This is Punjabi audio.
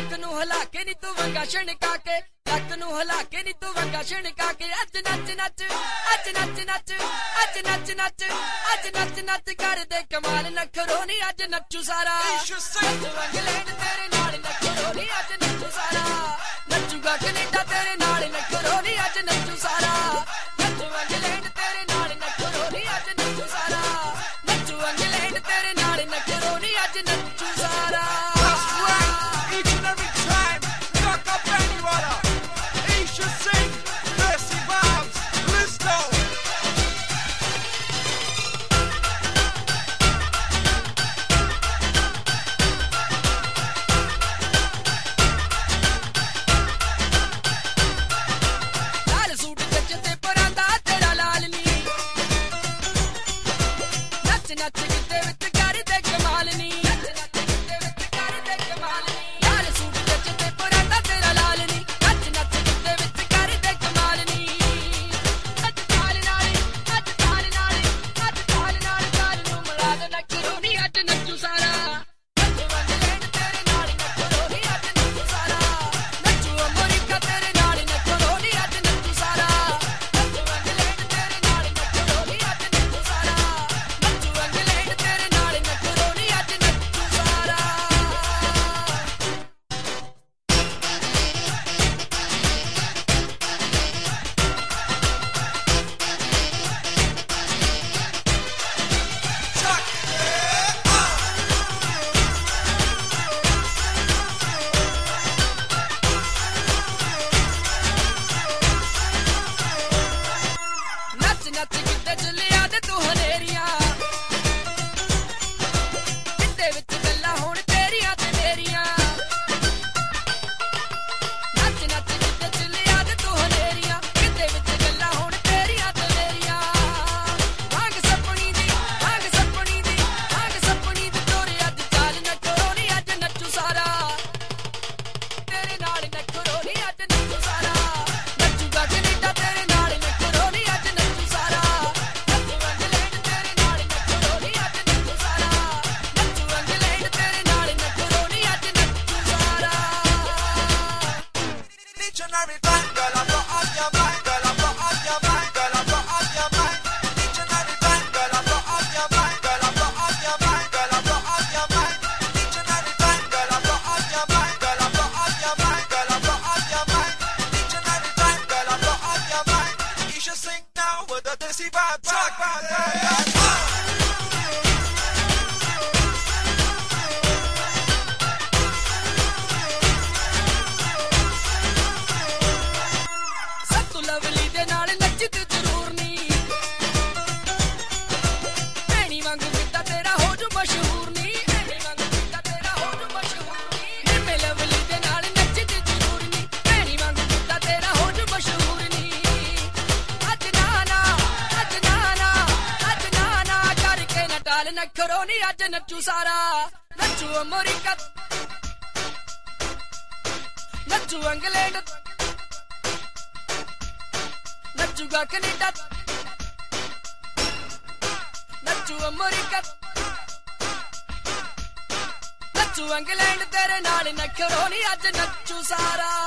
ਲੱਕ ਨੂੰ ਹਿਲਾ ਕੇ ਨੀ ਤੂੰ ਵੰਗਾ ਛਣਕਾ ਕੇ, ਲੱਕ ਨੂੰ ਹਿਲਾ ਕੇ ਨੀ ਤੂੰ ਵੰਗਾ ਛਣਕਾ ਕੇ। ਅੱਜ ਨੱਚ ਨੱਚ, ਅੱਜ ਨੱਚ ਨੱਚ, ਅੱਜ ਨੱਚ ਨੱਚ, ਅੱਜ ਨੱਚ ਨੱਚ ਕਰਦੇ ਕਮਾਲ। ਨਖਰੋ ਨੀ ਅੱਜ ਨੱਚੂ ਸਾਰਾ, ਨੱਚੂ ਇੰਗਲੈਂਡ ਤੇਰੇ ਨਾਲ। ਨਖਰੋ ਨੀ ਅੱਜ ਨੱਚੂ ਸਾਰਾ, ਨੱਚੂਗਾ ਕੈਨੇਡਾ ਤੇਰੇ ਨਾਲ। ਨਖਰੋ ਨੀ ਅੱਜ ਨੱਚੂ ਸਾਰਾ, ਨੱਚੂ ਇੰਗਲੈਂਡ ਤੇਰੇ ਨਾਲ। ਨਖਰੋ ਨੀ ਅੱਜ ਨੱਚੂ ਸਾਰਾ, ਨੱਚੂ ਇੰਗਲੈਂਡ ਤੇਰੇ ਨਾਲ। ਨਖਰੋ ਨੀ ਅੱਜ ਨੱਚੂ ਸਾਰਾ। ਨੱਚ ਕਿਤੇ ਵਿੱਚ ਕਰਦੇ ਕਮਾਲ ਨੀ, ਨੱਚ ਕਿਤੇ ਵਿੱਚ ਕਰਦੇ ਕਮਾਲ ਨੀ। ਲਾਲ ਸੂਟ ਵਿੱਚ ਤੇ ਪਰਾਂਦਾ ਤੇਰਾ ਲਾਲ ਨੀ, ਨੱਚ ਨੱਚ ਕਿਤੇ ਵਿੱਚ ਕਰਦੇ ਕਮਾਲ ਨੀ। ਅੱਜ ਤਾਲ ਨਾਲ, ਅੱਜ ਤਾਲ ਨਾਲ, ਅੱਜ ਤਾਲ ਨਾਲ ਤਾਲ ਨੂੰ ਮਿਲਾ ਦੇ। ਨਖਰੋ ਨੀ ਅੱਜ ਨੱਚੂ ਸਾਰਾ, ਨੱਚੂ ਇੰਗਲੈਂਡ ਤੇਰੇ ਨਾਲ। ਨਖਰੋ ਨੀ ਅੱਜ ਨੱਚੂ ਸਾਰਾ, ਨੱਚੂ ਅਮਰੀਕਾ ਤੇਰੇ ਨਾਲ। ਨਖਰੋ ਨੀ ਅੱਜ ਨੱਚੂ ਸਾਰਾ, ਨੱਚੂ ਇੰਗਲੈਂਡ ਤੇਰੇ ਨਾਲ। ਨਖਰੋ ਨੀ ਅੱਜ ਨੱਚੂ ਸਾਰਾ, ਇੰਗਲੈਂਡ ਤੇਰੇ ਨਾਲ। ਨਖਰੋ ਨੀ ਅੱਜ ਨੱਚੂ ਸਾਰਾ। ਨੱਚ ਨੱਚ ਕਿਤੇ ਚੱਲਿਆ ਤੇ ਤੂੰ ਹਨੇਰੀਆਂ, ਕਿਤੇ ਵਿੱਚ ਗੱਲਾਂ ਹੁਣ ਤੇਰੀਆਂ ਤੇ ਮੇਰੀਆਂ। ਨੱਚ ਨੱਚ ਕਿਤੇ ਚੱਲਿਆ ਤੇ ਤੂੰ ਹਨੇਰੀਆਂ, ਕਿਤੇ ਵਿੱਚ ਗੱਲਾਂ ਹੁਣ ਤੇਰੀਆਂ ਤੇ ਮੇਰੀਆਂ। ਵਾਂਗ ਸਪਣੀ ਦੀ, ਵਾਂਗ ਸਪਣੀ ਦੀ, ਵਾਂਗ ਸਪਣੀ ਦੀ ਤੋਰੇ ਅੱਜ ਚਾਲ। ਨਖਰੋ ਨੀ ਅੱਜ ਨੱਚੂ ਸਾਰਾ ਤੇਰੇ ਨਾਲ। ਨਖਰੋ ਨੀ ਅੱਜ ਨੱਚੂ ਸਾਰਾ, ਨੱਚੂਗਾ ਕੈਨੇਡਾ ਤੇਰੇ ਨਾਲ। ਨਖਰੋ ਨੀ ਅੱਜ ਨੱਚੂ ਸਾਰਾ, ਨੱਚੂ ਇੰਗਲੈਂਡ ਤੇਰੇ ਨਾਲ। ਨਖਰੋ ਨੀ ਅੱਜ ਨੱਚੂ ਸਾਰਾ, ਨੱਚੂ ਇੰਗਲੈਂਡ ਤੇਰੇ ਨਾਲ। ਨਖਰੋ ਨੀ ਅੱਜ ਨੱਚੂ ਸਾਰਾ। Dictionary bang, girl, I got on your mind, girl, I got on your mind, girl, I got on your mind. Dictionary bang, girl, I got on your mind, girl, I got on your mind, girl, I got on your mind. Dictionary bang, girl, I got on your mind, girl, I got on your mind, girl, I got on your mind. Dictionary bang, girl, I got on your mind. You should sing now with the dizzy vibe, talk about that. ਸੱਤੂ ਲਵਲੀ ਦੇ ਨਾਲ ਨੱਚਤ ਜ਼ਰੂਰ ਨੀ, ਭੈਣੀ ਵਾਂਗੂ ਕਿੱਦਾਂ ਤੇਰਾ ਹੋ ਜੂ ਮਸ਼ਹੂਰ ਨੀ। ਭੈਣੀ ਵਾਂਗੂ ਕਿੱਦਾਂ ਤੇਰਾ ਹੋ ਜੂ ਮਸ਼ਹੂਰ ਨੀ। ਨਿੰਮੇ ਲਵਲੀ ਦੇ ਨਾਲ ਨੱਚਤ ਜ਼ਰੂਰ ਨੀ, ਭੈਣੀ ਵਾਂਗੂ ਕਿੱਦਾਂ ਤੇਰਾ ਹੋ ਜੂ ਮਸ਼ਹੂਰ ਨੀ। ਅੱਜ ਨਾ ਨਾ, ਅੱਜ ਨਾ ਨਾ, ਅੱਜ ਨਾ ਨਾ ਕਰਕੇ ਨਾ ਟਾਲ। ਨਖਰੋ ਨੀ ਅੱਜ ਨੱਚੂ ਸਾਰਾ, ਨੱਚੂ ਅਮਰੀਕਾ, ਨੱਚੂ ਇੰਗਲੈਂਡ, ਨੱਚੂਗਾ ਕੈਨੇਡਾ, ਨੱਚੂ ਅਮਰੀਕਾ, ਨੱਚੂ ਇੰਗਲੈਂਡ ਤੇਰੇ ਨਾਲ। ਨਖਰੋ ਨੀ ਅੱਜ ਨੱਚੂ ਸਾਰਾ।